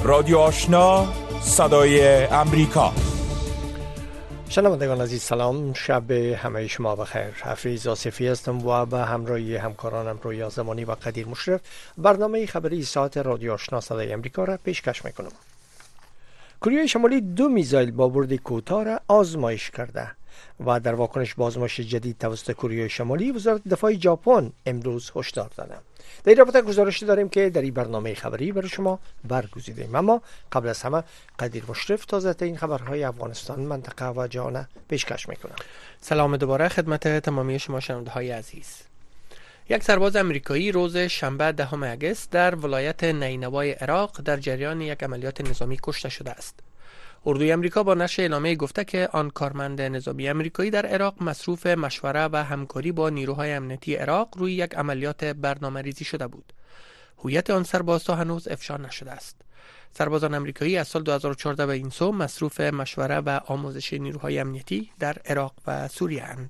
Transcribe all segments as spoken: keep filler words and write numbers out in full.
رادیو آشنا، صدای امریکا. شنوندگان عزیز سلام، شب همه شما بخیر. حفیظ آصفی هستم و به همراهی همکارانم رویا زمانی و قدیر مشرف برنامه خبری ساعت رادیو آشنا صدای امریکا را پیشکش میکنم. کره شمالی دو میزایل با برد کوتاه را آزمایش کرده و در واکنش به آزمایش جدید توسط کره شمالی وزارت دفاع ژاپن امروز هشدار داده. در این رابطه گزارش داریم که در این برنامه خبری برای شما برگزیدیم، اما قبل از همه قدیر مشرف تازه این خبرهای افغانستان، منطقه و جهان پیشکش میکنم. سلام دوباره خدمت تمامی شما شنونده های عزیز. یک سرباز امریکایی روز شنبه دهم اگست در ولایت نینوای عراق در جریان یک عملیات نظامی کشته شده است. اردوی امریکا با نشر اعلامیه گفته که آن کارمند نظامی امریکایی در عراق مصروف مشوره و همکاری با نیروهای امنیتی عراق روی یک عملیات برنامه‌ریزی شده بود. هویت آن سرباز تا هنوز افشا نشده است. سربازان امریکایی از سال دو هزار و چهارده به این سو مصروف مشوره و آموزش نیروهای امنیتی در عراق و سوریه اند.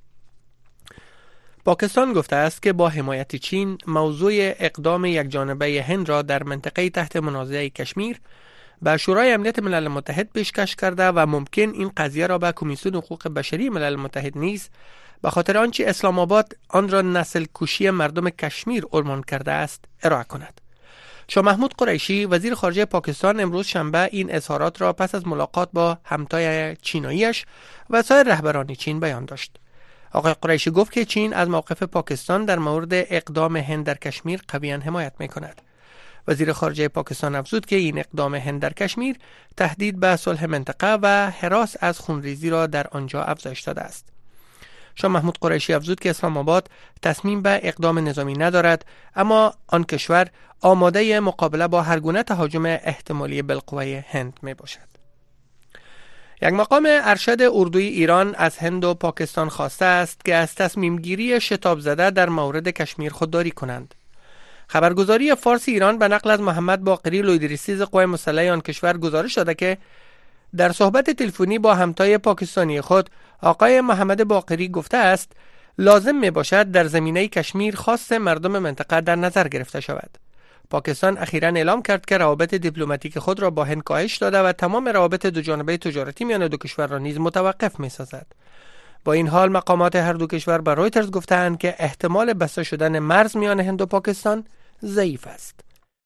پاکستان گفته است که با حمایت چین موضوع اقدام یکجانبه هند را در منطقه تحت منازعه کشمیر به شورای امنیت ملل متحد پیشکش کرده و ممکن این قضیه را به کمیسیون حقوق بشری ملل متحد نیز به خاطر آنچه اسلام آباد آن را نسل کشی مردم کشمیر عنوان کرده است ارائه کند. شاه محمود قریشی وزیر خارجه پاکستان امروز شنبه این اظهارات را پس از ملاقات با همتای چیناییش و سایر رهبران چین بیان داشت. آقای قریشی گفت که چین از موقف پاکستان در مورد اقدام هند در کشمیر قویاً حمایت می‌کند. وزیر خارجه پاکستان افزود که این اقدام هند در کشمیر تهدید به صلح منطقه و هراس از خونریزی را در آنجا افزایش داده است. شاه محمود قریشی افزود که اسلام آباد تصمیم به اقدام نظامی ندارد، اما آن کشور آماده مقابله با هر گونه تهاجم احتمالی بالقوه هند می باشد. یک مقام ارشد اردوی ایران از هند و پاکستان خواسته است که از تصمیم گیری شتاب زده در مورد کشمیر خودداری کنند. خبرگزاری فارسی ایران به نقل از محمد باقری لویدریسیز قوای مسلحه آن کشور گزارش داده که در صحبت تلفنی با همتای پاکستانی خود آقای محمد باقری گفته است لازم می باشد در زمینه کشمیر خواست مردم منطقه در نظر گرفته شود. پاکستان اخیراً اعلام کرد که روابط دیپلماتیک خود را با هند کاهش داده و تمام روابط دو جانبه تجارتی میان دو کشور را نیز متوقف می سازد. با این حال مقامات هر دو کشور به رویترز گفتند که احتمال بسته شدن مرز میان هند و پاکستان ضعیف است.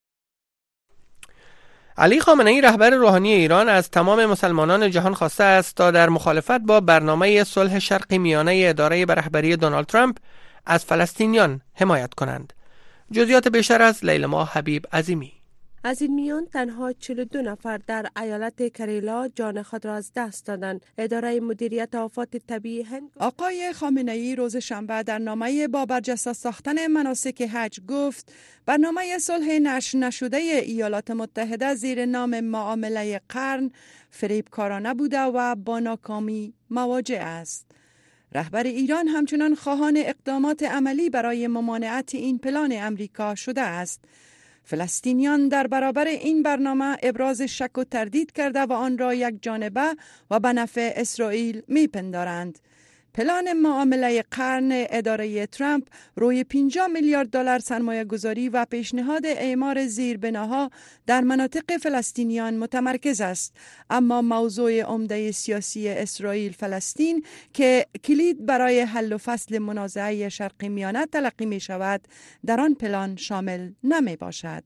علی خامنه‌ای رهبر روحانی ایران از تمام مسلمانان جهان خواسته است تا در مخالفت با برنامه صلح شرق میانه اداره به رهبری دونالد ترامپ از فلسطینیان حمایت کنند. جزئیات بیشتر از لیلما حبیب عظیمی. از این میان تنها چهل و دو نفر در ایالت کریلا جان خود را از دست دادند. اداره مدیریت آفات طبیعی هند آقای خامنه‌ای روز شنبه در نامه با برجسته ساختن مناسک حج گفت برنامه صلح نشر نشده ایالات متحده زیر نام معامله قرن فریبکارانه بوده و با ناکامی مواجه است. رهبر ایران همچنان خواهان اقدامات عملی برای ممانعت این پلان امریکا شده است. فلسطینیان در برابر این برنامه ابراز شک و تردید کرده و آن را یک جانبه و به نفع اسرائیل میپندارند. پلان معامله قرن اداره ترامپ روی پنجاه میلیارد دلار سرمایه گذاری و پیشنهاد اعمار زیربناها در مناطق فلسطینیان متمرکز است، اما موضوع عمده سیاسی اسرائیل فلسطین که کلید برای حل و فصل منازعه شرق میانه تلقی می شود در آن پلان شامل نمی باشد.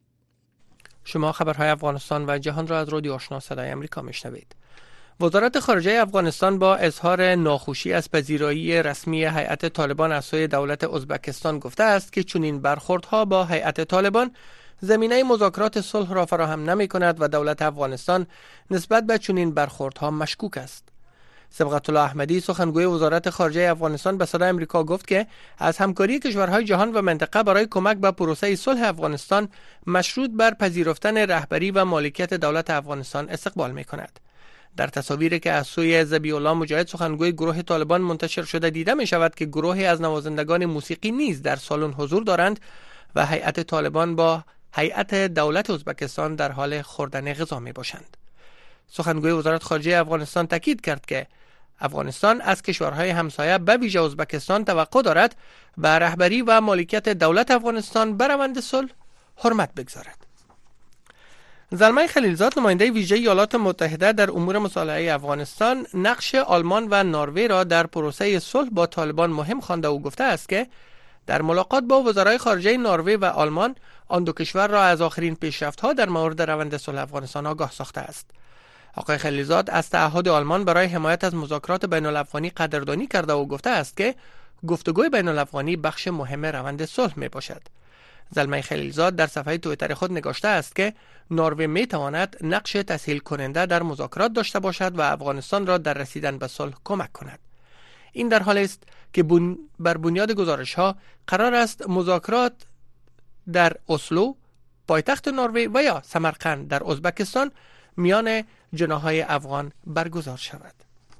شما خبرهای افغانستان و جهان را از رادیو آشنا صدای امریکا میشنوید. وزارت خارجه افغانستان با اظهار ناخوشی از پذیرایی رسمی هیئت طالبان از سوی دولت ازبکستان گفته است که چنین برخوردها با هیئت طالبان زمینه مذاکرات صلح را فراهم نمی کند و دولت افغانستان نسبت به چنین برخوردها مشکوک است. صبغت الله احمدی سخنگوی وزارت خارجه افغانستان به صدای امریکا گفت که از همکاری کشورهای جهان و منطقه برای کمک به پروسه صلح افغانستان مشروط بر پذیرفتن رهبری و مالکیت دولت افغانستان استقبال می کند. در تصاویری که از سوی ذبیح الله مجاهد سخنگوی گروه طالبان منتشر شده دیده می شود که گروهی از نوازندگان موسیقی نیز در سالن حضور دارند و هیئت طالبان با هیئت دولت ازبکستان در حال خوردن غذا می باشند. سخنگوی وزارت خارجه افغانستان تاکید کرد که افغانستان از کشورهای همسایه به ویژه ازبکستان توقع دارد به رهبری و مالکیت دولت افغانستان بر روند صلح حرمت بگذارد. زلمه خلیلزاد نماینده ویژه ایالات متحده در امور مصالحه افغانستان نقش آلمان و نروژ را در پروسه صلح با طالبان مهم خوانده و گفته است که در ملاقات با وزرای خارجه نروژ و آلمان آن دو کشور را از آخرین پیشرفت‌ها در مورد روند صلح افغانستان آگاه ساخته است. آقای خلیلزاد از تعهد آلمان برای حمایت از مذاکرات بین الافغانی قدردانی کرده و گفته است که گفتگوی بین الافغانی بخش مهم روند صلح می باشد. زلمه خلیلزاد در صفحه توییتر خود نگاشته است که نروژ می تواند نقش تسهیل کننده در مذاکرات داشته باشد و افغانستان را در رسیدن به صلح کمک کند. این در حالی است که بن... بر بنیاد گزارش ها قرار است مذاکرات در اسلو پایتخت نروژ و یا سمرقند در ازبکستان میان جناح‌های افغان برگزار شود.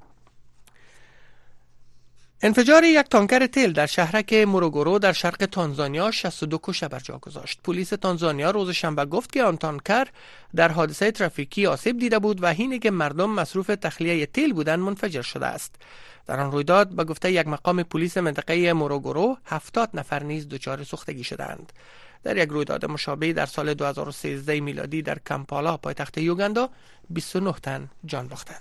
انفجار یک تانکر تیل در شهرک موروگورو در شرق تانزانیا شصت و دو کشته بر جا گذاشت. پلیس تانزانیا روز شنبه گفت که آن تانکر در حادثه ترافیکی آسیب دیده بود و حینی که مردم مصروف تخلیه تیل بودند منفجر شده است. در آن رویداد به گفته یک مقام پلیس منطقه موروگورو هفتاد نفر نیز دچار سوختگی شدند. در یک رویداد مشابه در سال دو هزار و سیزده میلادی در کمپالا پایتخت یوگاندا بیست و نه تن جان باختند.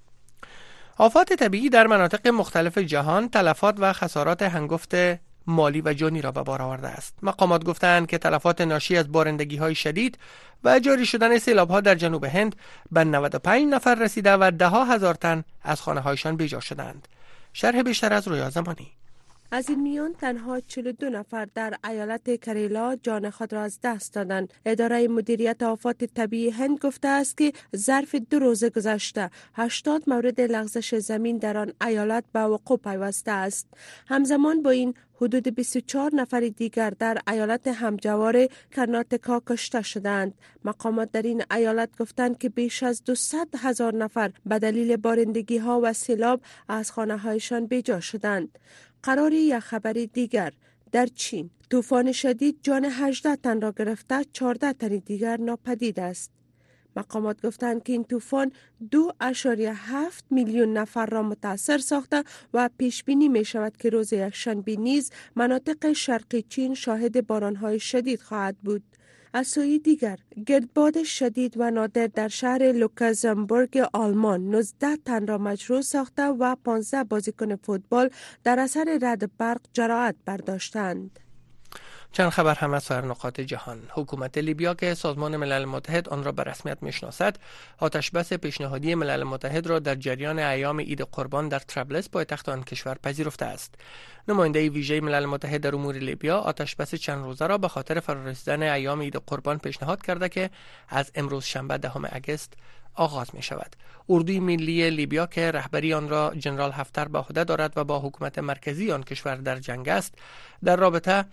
آفات طبیعی در مناطق مختلف جهان تلفات و خسارات هنگفت مالی و جانی را به بار آورده است. مقامات گفتند که تلفات ناشی از بارندگی‌های شدید و جاری شدن سیلاب‌ها در جنوب هند به نود و پنج نفر رسیده و ده ها هزار تن از خانه‌هایشان بیجا شدند. شرح بیشتر از رویا زمانی. از این میان تنها چهل و دو نفر در ایالت کریلا جان خود را از دست دادند. اداره مدیریت آفات طبیعی هند گفته است که ظرف دو روز گذشته هشتاد مورد لغزش زمین در آن ایالت به وقوع پیوسته است. همزمان با این حدود بیست و چهار نفر دیگر در ایالت همجوار کرناتکا کشته شدند. مقامات در این ایالت گفتند که بیش از دویست هزار نفر به دلیل بارندگی ها و سیلاب از خانه هایشان بیجا شدند. قراری یک خبر دیگر در چین طوفان شدید جان هجده تن را گرفته، چهارده تن دیگر ناپدید است. مقامات گفتند که این طوفان دو اشاریه هفت میلیون نفر را متاثر ساخته و پیش بینی می شود که روز یکشنبه نیز مناطق شرقی چین شاهد بارانهای شدید خواهد بود. از سوی دیگر گردباد شدید و نادر در شهر لوکزامبورگ آلمان نوزده تن را مجروح ساخته و پانزده بازیکن فوتبال در اثر رعد برق جراحت برداشتند. چند خبر هم از سایر نقاط جهان. حکومت لیبیا که سازمان ملل متحد آن را به رسمیت میشناسد، آتشبس پیشنهادی ملل متحد را در جریان ایام عید قربان در طرابلس پایتخت آن کشور پذیرفته است. نماینده ویژه ملل متحد در امور لیبیا آتشبس چند روزه را به خاطر فرارسیدن ایام عید قربان پیشنهاد کرده که از امروز شنبه دهم اگست آغاز می شود. اردوی ملی لیبیا که رهبری آن را ژنرال هفتر به عهده دارد و با حکومت مرکزی آن کشور در جنگ است، در رابطه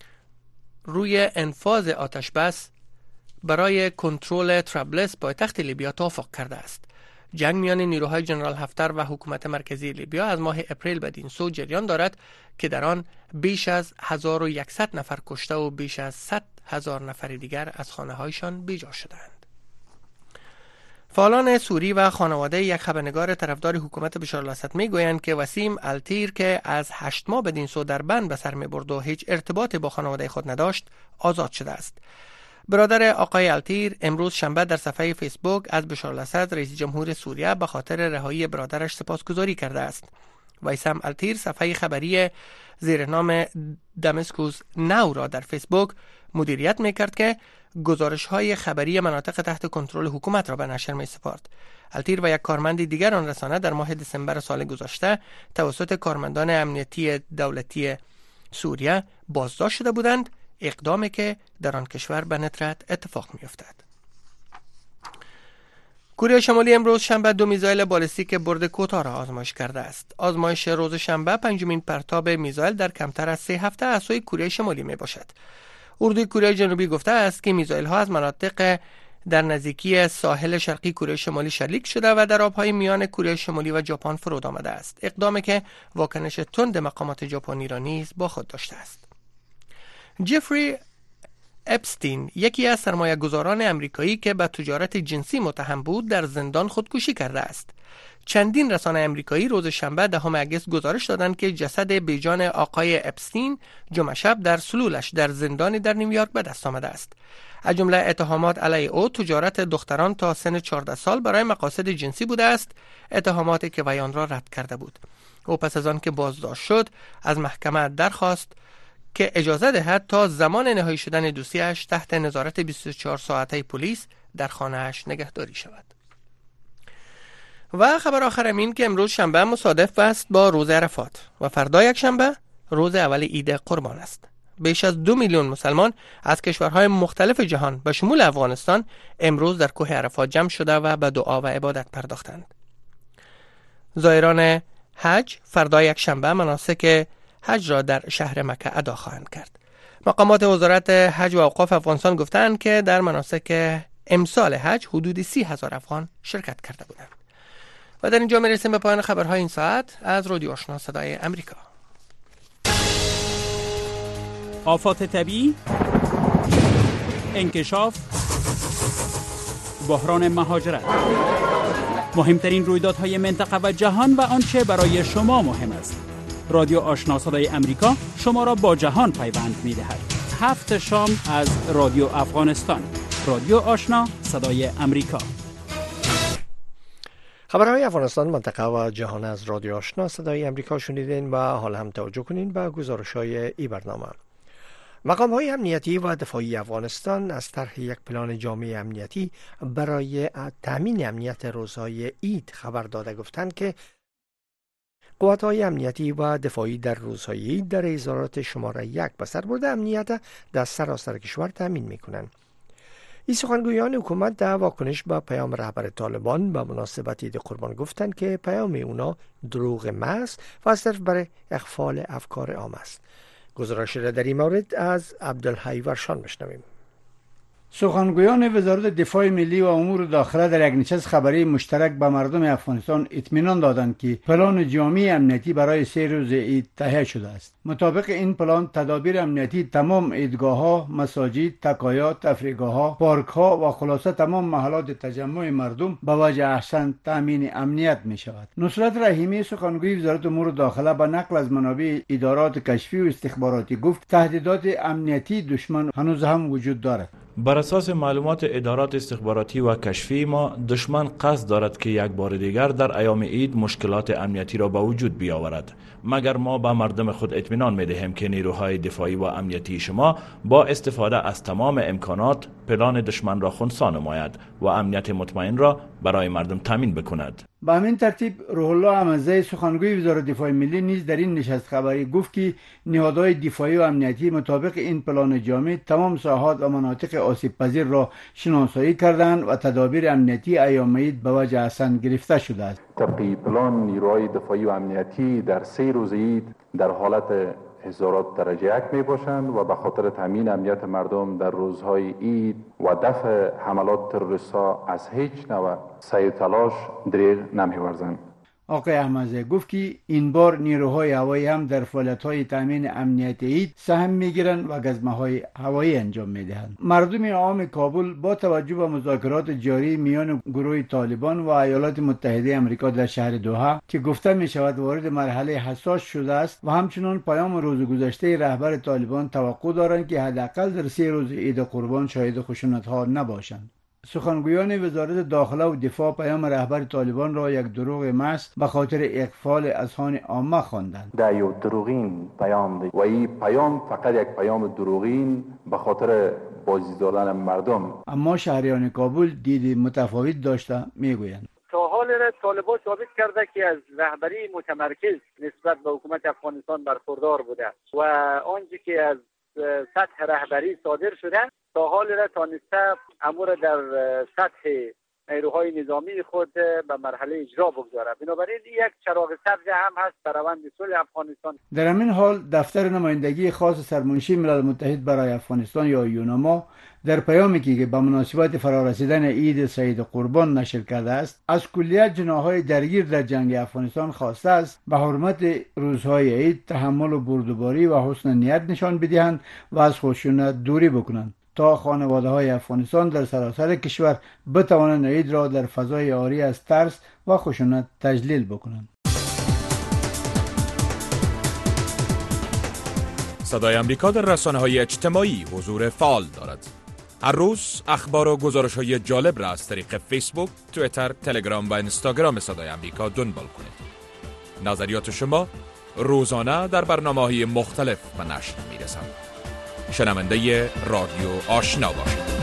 روی انفاذ آتشبس برای کنترل طرابلس پایتخت لیبیا توافق کرده است. جنگ میان نیروهای ژنرال هفتر و حکومت مرکزی لیبیا از ماه اپریل بدین سو جریان دارد که در آن بیش از هزار و صد نفر کشته و بیش از صد هزار نفر دیگر از خانه‌هایشان بیجا شدند. فعالان سوری و خانواده یک خبرنگار طرفدار حکومت بشار الاسد میگویند که وسیم التیر که از هشت ماه بدین سو در بند به سر میبرد و هیچ ارتباطی با خانواده خود نداشت آزاد شده است. برادر آقای التیر امروز شنبه در صفحه فیسبوک از بشار الاسد رئیس جمهور سوریه به خاطر رهایی برادرش سپاسگزاری کرده است. ویسم التیر صفحه خبری زیر نام دمسکوس نو را در فیسبوک مدیریت میکرد که گزارش‌های خبری مناطق تحت کنترل حکومت را به نشر می‌سپارد. التیر و یک کارمند دیگر آن رسانه در ماه دسامبر سال گذشته توسط کارمندان امنیتی دولتی سوریه بازداشت شده بودند، اقدامی که در آن کشور به ندرت اتفاق می‌افتد. کره شمالی امروز شنبه دو میزایل بالستیک برد کوتاه را آزمایش کرده است. آزمایش روز شنبه پنجمین پرتاب میزایل در کمتر از سه هفته از سوی کره شمالی میباشد. اردوی کره جنوبی گفته است که میزایل ها از مناطق در نزدیکی ساحل شرقی کره شمالی شلیک شده و در آبهای میان کره شمالی و ژاپن فرود آمده است. اقدامی که واکنش تند مقامات ژاپنی را نیز با خود داشته است. جفری اپستین، یکی از سرمایه‌گذاران امریکایی که به تجارت جنسی متهم بود، در زندان خودکشی کرده است. چندین رسانه امریکایی روز شنبه دهم اگست گزارش دادند که جسد بیجان آقای اپستین جمعه شب در سلولش در زندانی در نیویورک به دست آمده است. از جمله اتهامات علیه او تجارت دختران تا سن چهارده سال برای مقاصد جنسی بوده است، اتهاماتی که وی آن را رد کرده بود. او پس از آن که بازداشت شد از محکمه درخواست که اجازه دهد تا زمان نهایی شدن دوستیش تحت نظارت بیست و چهار ساعته پلیس در خانه‌اش نگهداری شود. و خبر آخر این که امروز شنبه مصادف است با روز عرفات و فردا یک شنبه روز اول عید قربان است. بیش از دو میلیون مسلمان از کشورهای مختلف جهان به شمول افغانستان امروز در کوه عرفات جمع شده و به دعا و عبادت پرداختند. زائران حج فردا یک شنبه مناسک حج را در شهر مکه ادا خواهند کرد. مقامات وزارت حج و اوقاف افغانستان گفتند که در مناسک امسال حج حدود سی هزار افغان شرکت کرده بودند. و در اینجا میرسیم به پایان خبرهای این ساعت از رادیو آشنا صدای امریکا. آفات طبیعی، انکشاف، بحران مهاجرت، مهمترین رویدادهای منطقه و جهان و آنچه برای شما مهم است. رادیو آشنا صدای امریکا شما را با جهان پیوند می‌دهد. هفت شام از رادیو افغانستان. رادیو آشنا صدای امریکا. خبرهای افغانستان، منطقه و جهان از رادیو آشنا صدای امریکا شنیدین و حالا هم توجه کنین به گزارش‌های این برنامه. مقام‌های امنیتی و دفاعی افغانستان از طرح یک پلان جامع امنیتی برای تامین امنیت روزهای عید خبر داده گفتند که قوات‌های امنیتی و دفاعی در روزهای عید در ایزارات شماره یک به سربرد امنیت در سراسر کشور تامین می‌کنند. این سخنگویان حکومت در واکنش به پیام رهبر طالبان به مناسبت عید قربان گفتند که پیام اونا دروغ محض و صرف برای اغفال افکار عام است. گزارش را در این مورد از عبدالحی ورشان بشنویم. سخنگویان وزارت دفاع ملی و امور داخله در یک نشست خبری مشترک به مردم افغانستان اطمینان دادند که پلان جامع امنیتی برای سه روز عید تهیه شده است. مطابق این پلان تدابیر امنیتی تمام عیدگاه‌ها، مساجد، تکایات، تفریحگاه‌ها، پارک‌ها و خلاصه تمام محلات تجمع مردم به وجه احسن تامین امنیت می شود. نصرت رحیمی سخنگوی وزارت امور داخله به نقل از منابع ادارات کشفی و استخباراتی گفت تهدیدات امنیتی دشمن هنوز هم وجود دارد. بر اساس معلومات ادارات استخباراتی و کشفی ما، دشمن قصد دارد که یک بار دیگر در ایام عید مشکلات امنیتی را به وجود بیاورد. مگر ما به مردم خود اطمینان می‌دهیم که نیروهای دفاعی و امنیتی شما با استفاده از تمام امکانات پلان دشمن را خنثی نماید و امنیت مطمئن را برای مردم تامین بکند. به همین ترتیب روح الله احمدزی سخنگوی وزارت دفاع ملی نیز در این نشست خبری گفت که نهادهای دفاعی و امنیتی مطابق این پلان جامع تمام ساحات و مناطق آسیب پذیر را شناسایی کردند و تدابیر امنیتی ایام عید به وجه احسن گرفته شده است. طبق پلان نیروهای دفاعی و امنیتی در سه روز عید در حالت حضارات درجه یک می باشند و به خاطر تامین امنیت مردم در روزهای عید و دفع حملات تروریست‌ها از هیچ نوع سعی و تلاش دریغ نمی ورزند. آقای احمدزی گفت که این بار نیروهای هوایی هم در فعالیت‌های تامین امنیت عید سهم می‌گیرند و گزمه‌های هوایی انجام می‌دهند. مردم عام کابل با توجه به مذاکرات جاری میان گروه طالبان و ایالات متحده آمریکا در شهر دوحه که گفته می‌شود وارد مرحله حساس شده است و همچنین پیام روز گذشته رهبر طالبان توقع دارند که حداقل در سه روز عید قربان شاهد خشونت‌ها نباشند. سخنگویان وزارت داخله و دفاع پیام رهبر طالبان را یک دروغ محض به خاطر اغفال اذهان عامه خواندند. در یک دروغین پیام دی و این پیام فقط یک پیام دروغین به خاطر بازی دادن مردم. اما شهریان کابل دید متفاوت داشته میگویند. تا حال را طالبان ثابت کرده که از رهبری متمرکز نسبت به حکومت افغانستان برخوردار بوده و آنچه که از سطح رهبری صادر شده تا حال را تانسته امور در سطح نیروهای نظامی خود به مرحله اجرا بگذاره. بنابراین یک چراغ سبز هم هست در روند صلح افغانستان. در همین حال دفتر نمایندگی خاص سرمنشی ملل متحد برای افغانستان یا یوناما در پیامی که به مناسبت فرارسیدن عید سعید قربان نشر کرده است از کلیه جناح‌های درگیر در جنگ افغانستان خواسته است به حرمت روزهای عید تحمل و بردباری و حسن نیت نشان بدهند و از خشونت دوری بکنند. تا خانواده های افغانستان در سراسر کشور بتوانند عید را در فضای عاری از ترس و خشونت تجلیل بکنند. صدای امریکا در رسانه‌های اجتماعی حضور فعال دارد. هر روز اخبار و گزارش‌های جالب را از طریق فیسبوک، توییتر، تلگرام و اینستاگرام صدای امریکا دنبال کنید. نظریات شما روزانه در برنامه‌های مختلف به نشر می‌رسند. شنونده رادیو آشنا باشید.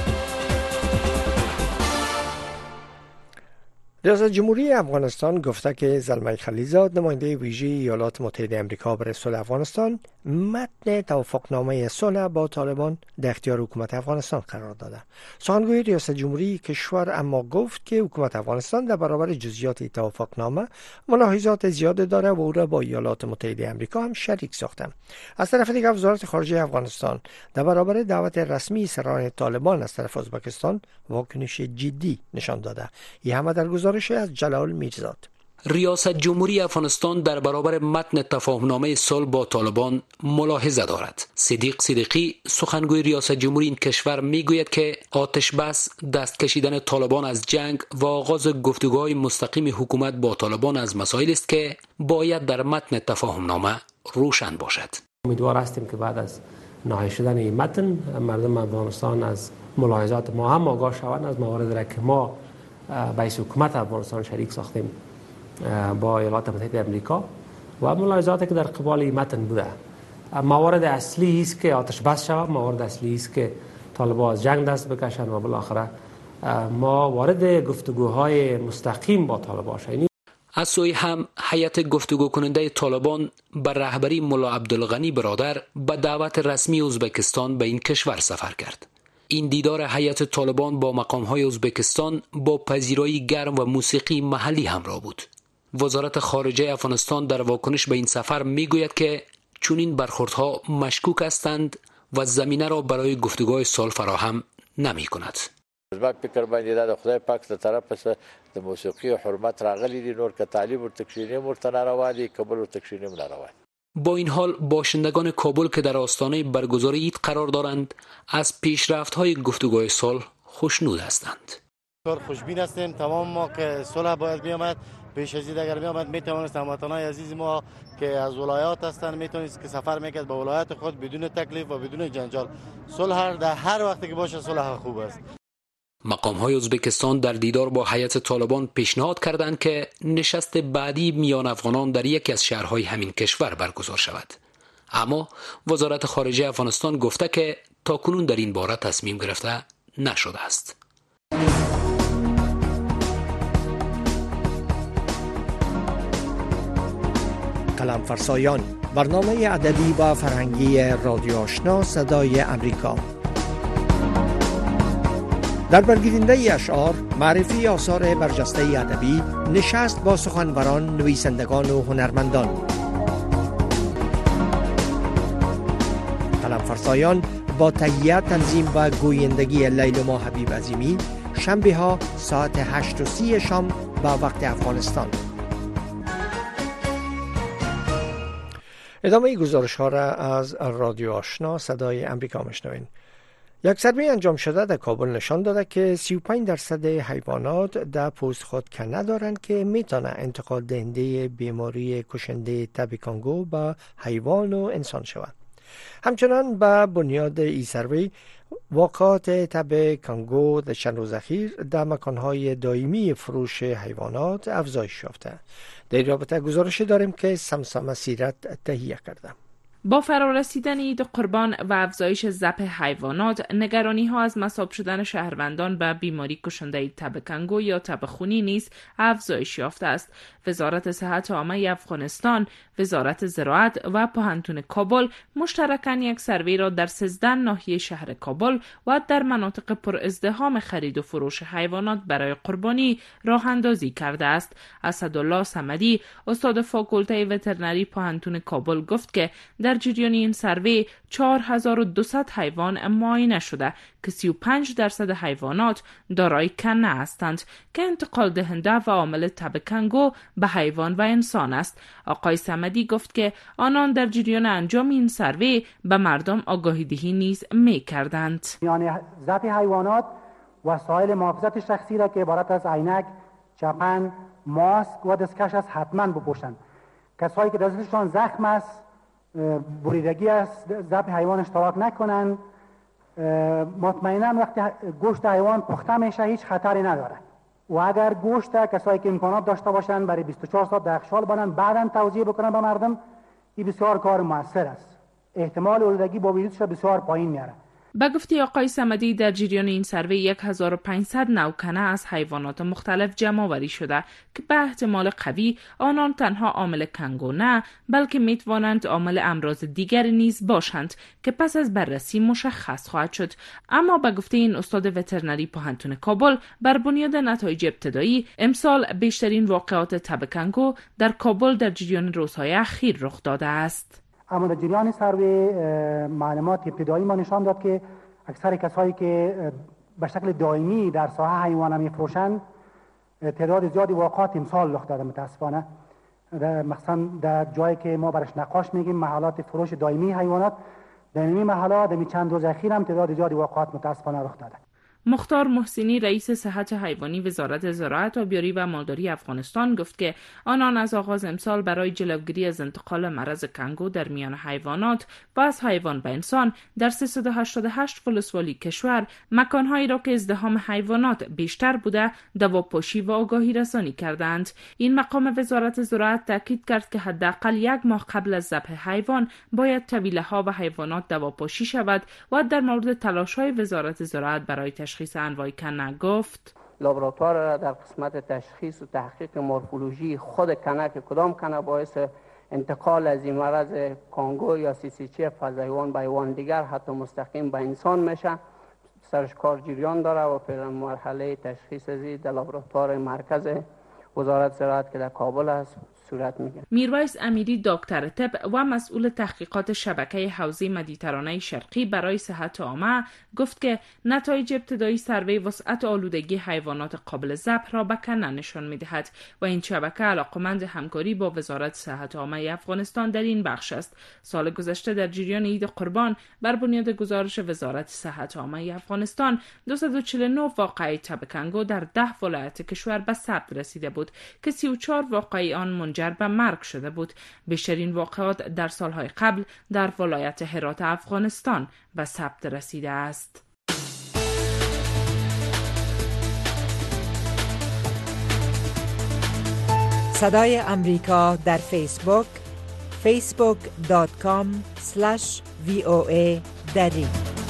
ریاست جمهوری افغانستان گفته که زلمه خلیلزاد نماینده ویژه ایالات متحده آمریکا برای صلح افغانستان متن توافقنامه صلح با طالبان در اختیار حکومت افغانستان قرار داده. سخنگوی ریاست جمهوری کشور اما گفت که حکومت افغانستان در برابر جزئیات توافقنامه ملاحظات زیاد داره و او را با ایالات متحده آمریکا هم شریک ساخته. از طرف دیگر وزارت خارجه افغانستان در برابر دعوت رسمی سران طالبان از طرف ازبکستان واکنش جدی نشان داده. این همه در گزارش از جلال میرزاد. ریاست جمهوری افغانستان در برابر متن تفاهمنامه صلح با طالبان ملاحظه دارد. صدیق صدیقی سخنگوی ریاست جمهوری این کشور میگوید که آتش بس، دست کشیدن طالبان از جنگ و آغاز گفتگوهای مستقیم حکومت با طالبان از مسائل است که باید در متن تفاهمنامه روشن باشد. امیدوار هستیم که بعد از نهایی شدن این متن مردم افغانستان از ملاحظات ما هم آگاه شوند، از مواردی را که ما بایس حکومت افغانستان شریک ساختیم با ایالات متحده آمریکا و ملاحظاتی که در قبال این متن بوده. موارد اصلی است که آتش بس شود، موارد اصلی است که طالبان از جنگ دست بکشند و بالاخره ما وارد گفتگوهای مستقیم با طالبان شویم. از سوی هم هیئت گفتگو کننده طالبان به رهبری ملا عبدالغنی برادر به دعوت رسمی ازبکستان به این کشور سفر کرد. این دیدار هیئت طالبان با مقام‌های ازبکستان با پذیرایی گرم و موسیقی محلی همراه بود. وزارت خارجه افغانستان در واکنش به این سفر میگوید که چنین برخوردها مشکوک هستند و زمینه را برای گفتگوهای صلح فراهم نمی‌کند. ازبک فکر باندې د خدای پاک ته طرف څخه د موسیقي او حرمت راغلي دي، نور که تعلیم او تکشینی مرته ناروا دي، کابل او تکشینی ناروا. با این حال باشندگان کابل که در آستانه برگزاری عید قرار دارند از پیشرفت‌های گفتگوهای صلح خوشنود هستند. خوشبین هستیم تمام ما که صلح باید بیامد. پیش از این اگر بیامد میتوانست هموطنان عزیز ما که از ولایات هستند میتونست که سفر میکرد به ولایت خود بدون تکلیف و بدون جنجال. صلح در هر وقتی که باشه صلح خوب است. مقام‌های ازبکستان در دیدار با هیئت طالبان پیشنهاد کردند که نشست بعدی میان افغانان در یکی از شهرهای همین کشور برگزار شود. اما وزارت خارجه افغانستان گفته که تاکنون در این باره تصمیم گرفته نشده است. قلم فرسایان، برنامه ادبی و فرهنگی رادیو آشنا صدای امریکا. در برگیرنده اشعار، معرفی آثار برجسته ادبی، نشست با سخنوران، نویسندگان و هنرمندان. قلم فرسایان با تهیه، تنظیم و گویندگی لیلما حبیب عظیمی، شنبه ها ساعت هشت و سی شام با وقت افغانستان. ادامه گزارش ها را از رادیو آشنا صدای امریکا میشنوین. یک سروی انجام شده در کابل نشان داده که سی و پنج درصد حیوانات در پوست خود کنه دارند که میتونه انتقال دهنده بیماری کشنده تب کانگو به حیوان و انسان شود. همچنان به بنیاد این سروی واقعات تب کانگو در چند روز اخیر در مکانهای دائمی فروش حیوانات افزایش یافته. در این رابطه گزارش داریم که سمسام سیرت تهیه کرده. با فرارسیدن عید قربان و افزایش ذبح حیوانات، نگرانی ها از مصاب شدن شهروندان به بیماری کشنده تب کنگو یا تب خونی نیز افزایش یافته است. وزارت صحت عامه افغانستان، وزارت زراعت و پوهنتون کابل مشترکاً یک سروی را در سیزده ناحیه شهر کابل و در مناطق پر ازدحام خرید و فروش حیوانات برای قربانی راه اندازی کرده است. اسدالله صمدی، استاد فاکولته وترنری پوهنتون کابل گفت که در در جریان این سروی چهار هزار و دویست حیوان معاینه شده که سی و پنج درصد حیوانات دارای کنه هستند که انتقال دهنده و عامل تب کنگو به حیوان و انسان است. آقای صمدی گفت که آنان در جریان انجام این سروی به مردم آگاهی دهی نیز می کردند. یعنی ذات حیوانات وسایل محافظت شخصی را که عبارت از عینک، چپن، ماسک و دستکش است حتما بپوشند. کسایی که دستشان زخم است، بریدگی است، ذبح حیوان اشتراک نکنند. مطمئنا وقتی گوشت حیوان پخته میشه هیچ خطری نداره و اگر گوشت کسایی که امکانات داشته باشند برای بیست و چهار ساعت در یخچال بانن بعداً توزیع بکنن به مردم، این بسیار کار موثر است. احتمال آلودگی با ویروسش بسیار پایین میاره. به گفته آقای صمدی در جریان این سروی یک هزار و پانصد نوع کنه از حیوانات مختلف جمع آوری شده که به احتمال قوی آنان تنها عامل کنگو نه بلکه میتوانند عامل امراض دیگر نیز باشند که پس از بررسی مشخص خواهد شد. اما به گفته این استاد وترنری پوهنتون کابل، بر بنیاد نتایج ابتدایی امسال بیشترین واقعات تب کنگو در کابل در جریان روزهای اخیر رخ داده است. اما در جریان سروی معلومات ابتدایی ما نشان داد که اکثر کسایی که به شکل دائمی در ساحه حیوان میفروشند تعداد زیادی واقعات امسال رخ داده متاسفانه. مثلا در جایی که ما برش نقاش میگیم محلات فروش دائمی حیوانات، در این محلات در چند روز اخیر هم تعداد زیادی واقعات متاسفانه رخ داده. مختار محسنی رئیس صحت حیوانی وزارت زراعت، آبیاری و مالداری افغانستان گفت که آنان از آغاز امسال برای جلوگیری از انتقال مرض کنگو در میان حیوانات و از حیوان به انسان در سیصد و هشتاد و هشت ولسوالی کشور مکانهایی را که ازدحام حیوانات بیشتر بوده دواپاشی و آگاهی رسانی کردند. این مقام وزارت زراعت تاکید کرد که حداقل یک ماه قبل از ذبح حیوان باید طویله ها و حیوانات دواپاشی شود و در مورد تلاش های وزارت زراعت برای تشخیص انواع کنه گفت لابراتوار را در قسمت تشخیص و تحقیق مورفولوژی خود کنه که کدام کنه باعث انتقال از این مرض کنگو یا سی سی چی از حیوان به حیوان دیگر حتی مستقیم به انسان میشه سرش کار جریان داره و فعلا مرحله تشخیص از در لابراتوار مرکز وزارت زراعت که در کابل است صورت میگیره. میرویس امیری دکتر طب و مسئول تحقیقات شبکه حوزه مدیترانه شرقی برای صحت عامه گفت که نتایج ابتدایی سروی وسعت آلودگی حیوانات قابل ذبح را به کنه نشان میدهد و این شبکه علاقمند همکاری با وزارت صحت عامه افغانستان در این بخش است. سال گذشته در جریان عید قربان بر بنیاد گزارش وزارت صحت عامه افغانستان دویست و چهل و نه واقعه تب کنگو در ده ولایت کشور به ثبت رسیده بود که سی و چهار واقعه آن منجر به مرگ شده بود. بیشترین واقعات در سالهای قبل در ولایت هرات افغانستان به ثبت رسیده است. صدای امریکا در فیسبوک فیسبوک دات کام اسلش وی او ای دری.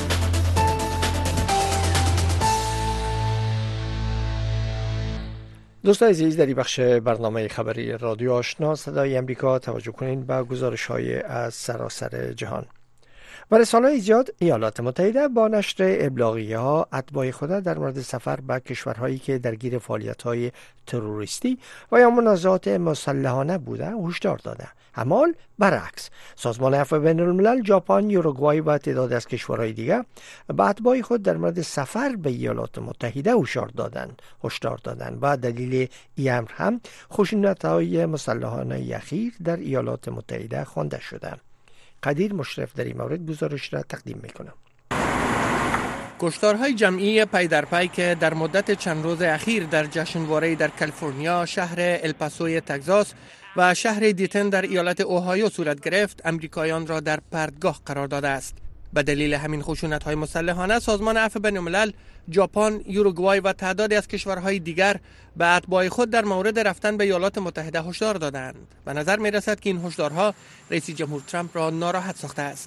دوستان عزیز، در این بخش برنامه خبری رادیو آشنا صدای امریکا توجه کنید به گزارش‌های از سراسر جهان. برای سالهای زیاد ایالات متحده با نشر ابلاغیه‌ها اتباع خود در مورد سفر به کشورهایی که درگیر فعالیت‌های تروریستی و یا منازعات مسلحانه بوده هشدار داده. اما برعکس، سازمان عفو بین الملل، ژاپن، یوروگوای و تعداد از کشورهای دیگر به اتباع خود در مورد سفر به ایالات متحده هشدار دادند هشدار دادند و دلیل این امر هم خشونت‌های مسلحانه اخیر در ایالات متحده خوانده شده. قدیر مشرف در این مورد گزارش را تقدیم میکنم. کشتارهای جمعی پی در پی که در مدت چند روز اخیر در جشنواره در کالیفرنیا، شهر الپاسوی تگزاس و شهر دیتن در ایالت اوهایو صورت گرفت، امریکایان را در پرتگاه قرار داده است. به دلیل همین خشونت‌های مسلحانه، سازمان عفو بین الملل، ژاپن، یوروگوای و تعدادی از کشورهای دیگر به اتباع خود در مورد رفتن به ایالات متحده هشدار دادند. به نظر می‌رسد که این هشدارها رئیس جمهور ترامپ را ناراحت ساخته است.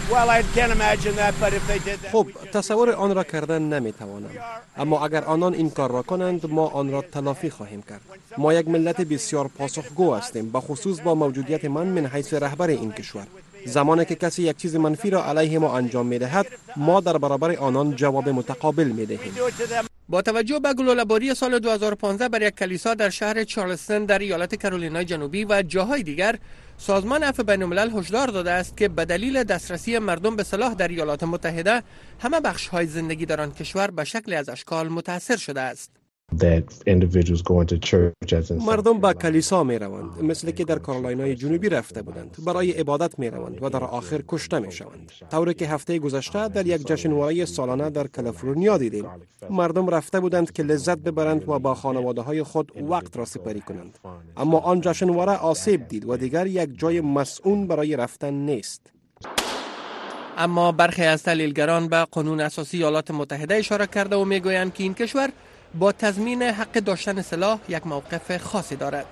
خب تصور آن را کردن نمیتوانم، اما اگر آنان این کار را کنند ما آن را تلافی خواهیم کرد. ما یک ملت بسیار پاسخگو هستیم، به خصوص با موجودیت من من حیث رهبر این کشور. زمانی که کسی یک چیز منفی را علیه ما انجام می‌دهد، ما در برابر آنان جواب متقابل می‌دهیم. با توجه به گلوله‌باری سال دو هزار و پانزده بر یک کلیسا در شهر چارلستون در ایالت کارولینای جنوبی و جاهای دیگر، سازمان عفو بین‌الملل هشدار داده است که به دلیل دسترسی مردم به سلاح در ایالات متحده، همه بخش‌های زندگی در آن کشور به شکل از اشکال متاثر شده است. مردم به کلیسا می روند، مثل که در کارولینای جنوبی رفته بودند، برای عبادت می روند و در آخر کشته می شوند. طوری که هفته گذشته در یک جشنواره سالانه در کالیفرنیا دیدیم، مردم رفته بودند که لذت ببرند و با خانواده های خود وقت را سپری کنند، اما آن جشنواره آسیب دید و دیگر یک جای مسئول برای رفتن نیست. اما برخی از تحلیلگران به قانون اساسی ایالات متحده اشاره کرده و میگویند که این کشور با تضمین حق داشتن سلاح یک موقف خاصی دارد.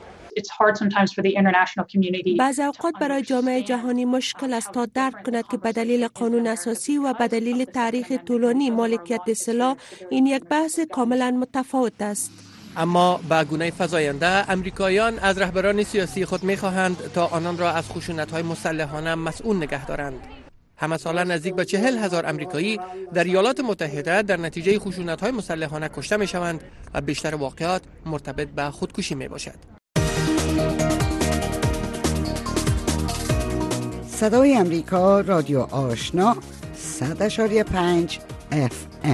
بعض اوقات برای جامعه جهانی مشکل است تا درک کند که به دلیل قانون اساسی و به دلیل تاریخ طولانی مالکیت سلاح این یک بحث کاملا متفاوت است. اما به گونه فزاینده امریکاییان از رهبران سیاسی خود می‌خواهند تا آنان را از خشونت‌های مسلحانه مسئول نگه دارند. همه ساله نزدیک به چهل هزار امریکایی در ایالات متحده در نتیجه خشونت‌های مسلحانه کشته می‌شوند و بیشتر واقعات مرتبط به خودکشی می‌باشد. صدای امریکا، رادیو آشنا، صد و پنج اف ام.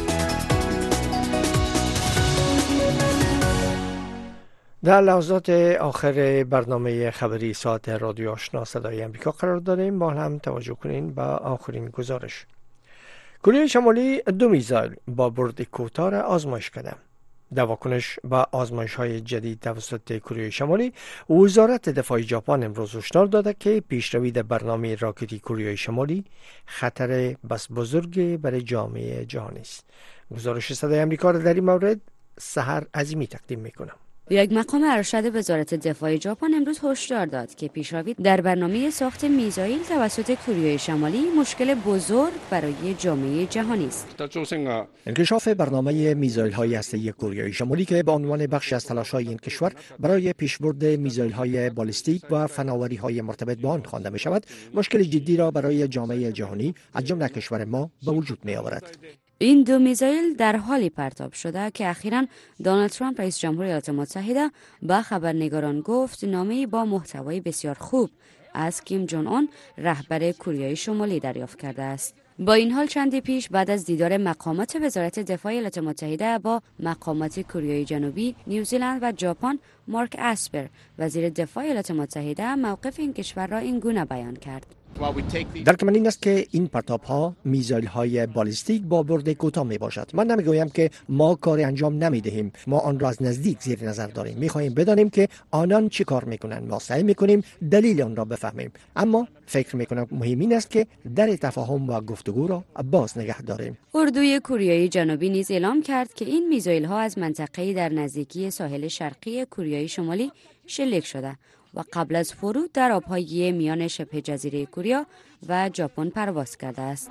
در لحظات آخر برنامه خبری ساعت رادیو آشنا صدای امریکا قرار داریم. با هم توجه کنین به آخرین گزارش. کره شمالی دو میزایل با برد کوتاه را آزمایش کرده. در واکنش به آزمایش‌های جدید توسط کره شمالی، وزارت دفاع ژاپن امروز هشدار داده که پیشروی در برنامه راکتی کره شمالی خطر بس بزرگ برای جامعه جهانی است. گزارش صدای امریکا را در این مورد سحر عظیمی تقدیم می‌کنم. یک مقام ارشد وزارت دفاع ژاپن امروز هشدار داد که پیشروی در برنامه ساخت میزایل توسط کره شمالی مشکل بزرگ برای جامعه جهانی است. انکشاف برنامه میزایل‌های هسته‌ای کره شمالی که به عنوان بخش از تلاش‌های این کشور برای پیشبرد میزایل‌های بالستیک و فناوری‌های مرتبط با آن خوانده می‌شود، مشکل جدی را برای جامعه جهانی از جمله کشور ما به وجود می‌آورد. این دو میزایل در حالی پرتاب شده که اخیراً دونالد ترامپ رئیس جمهور ایالات متحده به خبرنگاران گفت نامه‌ای با محتوای بسیار خوب از کیم جون اون رهبر کره شمالی دریافت کرده است. با این حال چندی پیش بعد از دیدار مقامات وزارت دفاع ایالات متحده با مقامات کره جنوبی، نیوزیلند و ژاپن، مارک اسپر وزیر دفاع ایالات متحده موقف این کشور را این گونه بیان کرد: درک من این است که این پرتاب ها میزایل های بالستیک با برد کوتاه می باشد. من نمیگویم که ما کاری انجام نمی دهیم، ما آن را از نزدیک زیر نظر داریم. می خواهیم بدانیم که آنان چی کار میکنند. ما سعی میکنیم دلیل آن را بفهمیم، اما فکر میکنم مهم این است که در تفاهم و گفتگو را باز نگه داریم. اردوی کره جنوبی نیز اعلام کرد که این میزایل ها از منطقه‌ای در نزدیکی ساحل شرقی کره شمالی شلیک شده و قبل از فرود در آبهای میان شبه جزیره کره و ژاپن پرواز کرده است.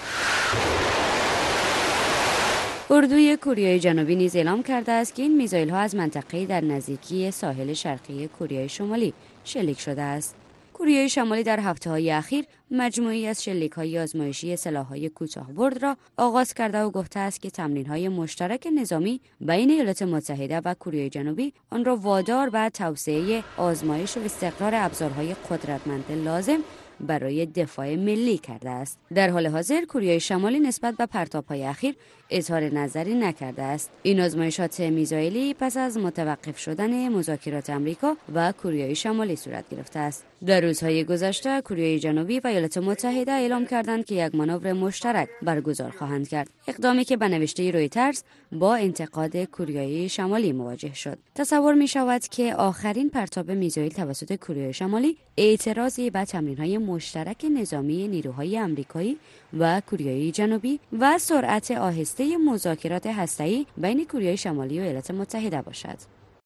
اردوی کره جنوبی نیز اعلام کرده است که این میزایل ها از منطقه‌ای در نزدیکی ساحل شرقی کره شمالی شلیک شده است. کره شمالی در هفته‌های اخیر مجموعی از شلیک‌های آزمایشی سلاح‌های کوتاه‌برد را آغاز کرده و گفته است که تمرین‌های مشترک نظامی بین ایالات متحده و کره جنوبی آن را وادار به توسعه آزمایش و استقرار ابزارهای قدرتمند لازم برای دفاع ملی کرده است. در حال حاضر کره شمالی نسبت به پرتاب‌های اخیر اظهار نظری نکرده است. این آزمایشات میزایلی پس از متوقف شدن مذاکرات آمریکا و کره شمالی صورت گرفته است. در روزهای گذشته کره جنوبی و ایالات متحده اعلام کردند که یک مانور مشترک برگزار خواهند کرد، اقدامی که به نوشته رویترز با انتقاد کره شمالی مواجه شد. تصور می شود که آخرین پرتاب میزایل توسط کره شمالی اعتراضی به تمرین‌های مشترک نظامی نیروهای آمریکایی و کره جنوبی و سرعت آهسته مذاکرات هسته‌ای بین کره شمالی و ایالات متحده باشد.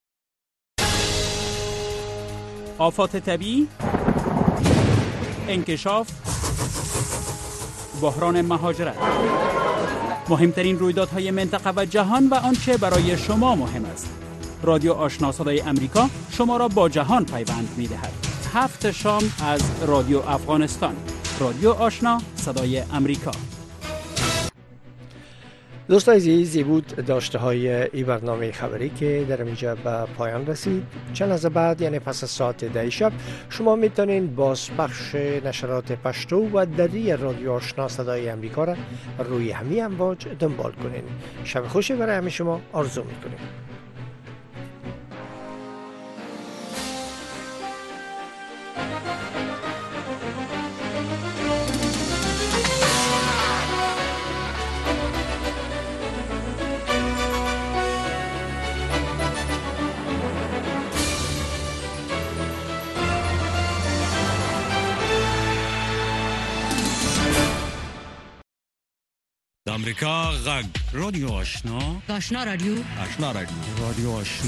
آفات طبیعی، انکشاف، بحران مهاجرت، مهمترین رویدادهای منطقه و جهان و آنچه برای شما مهم است. رادیو آشنا صدای امریکا شما را با جهان پیوند می‌دهد. هفت شام از رادیو افغانستان. رادیو آشنا صدای امریکا. دوستان عزیز، بود داشته های این برنامه خبری که در اینجا به پایان رسید. چند لحظه بعد یعنی پس از ساعت ده شب شما میتونین باز پخش نشرات پشتو و دری رادیو آشنا صدای امریکا را روی همین امواج دنبال کنین. شب خوشی برای همه شما آرزو میکنیم. امریکا غږ رادیو آشنا آشنا رادیو آشنا رادیو رادیو آشنا